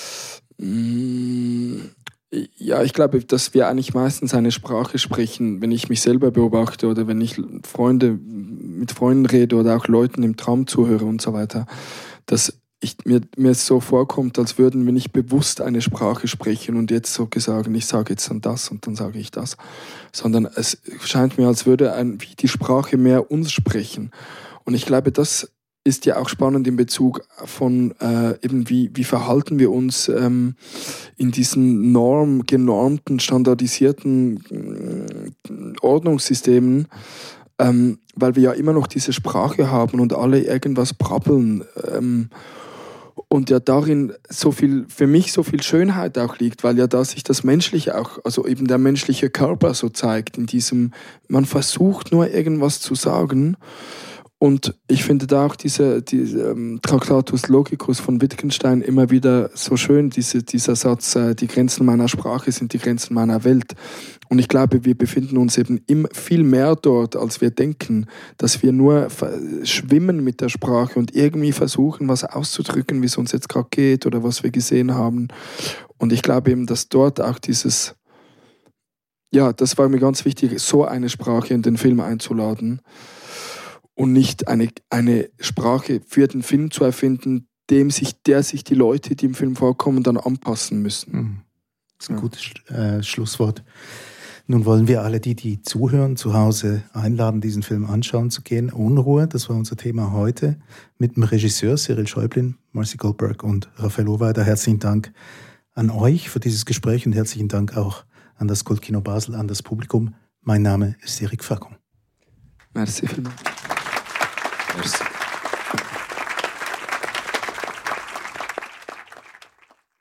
E: Mh, Ja, ich glaube, dass wir eigentlich meistens eine Sprache sprechen, wenn ich mich selber beobachte oder wenn ich Freunde mit Freunden rede oder auch Leuten im Traum zuhöre und so weiter, dass ich, mir, mir es so vorkommt, als würden wir nicht bewusst eine Sprache sprechen und jetzt so sagen, ich sage jetzt dann das und dann sage ich das, sondern es scheint mir, als würde ein, wie die Sprache mehr uns sprechen. Und ich glaube, das ist ja auch spannend in Bezug von äh, eben wie, wie verhalten wir uns ähm, in diesen norm, genormten, standardisierten äh, Ordnungssystemen, ähm, weil wir ja immer noch diese Sprache haben und alle irgendwas brabbeln ähm, und ja darin so viel, für mich so viel Schönheit auch liegt, weil ja da sich das Menschliche auch, also eben der menschliche Körper so zeigt, in diesem, man versucht nur irgendwas zu sagen. Und ich finde da auch diese, diese ähm, Tractatus Logicus von Wittgenstein immer wieder so schön, diese, dieser Satz, äh, die Grenzen meiner Sprache sind die Grenzen meiner Welt. Und ich glaube, wir befinden uns eben im, viel mehr dort, als wir denken, dass wir nur schwimmen mit der Sprache und irgendwie versuchen, was auszudrücken, wie es uns jetzt gerade geht oder was wir gesehen haben. Und ich glaube eben, dass dort auch dieses, ja, das war mir ganz wichtig, so eine Sprache in den Film einzuladen. und nicht eine, eine Sprache für den Film zu erfinden, dem sich, der sich die Leute, die im Film vorkommen, dann anpassen müssen.
D: Das ist ein ja. gutes äh, Schlusswort. Nun wollen wir alle die, die zuhören, zu Hause einladen, diesen Film anschauen zu gehen. Unruhe, das war unser Thema heute, mit dem Regisseur Cyril Schäublin, Marcy Goldberg und Raphael Ohweider. Herzlichen Dank an euch für dieses Gespräch und herzlichen Dank auch an das Kultkino Basel, an das Publikum. Mein Name ist Eric Facon.
E: Merci vielmals.
F: Merci.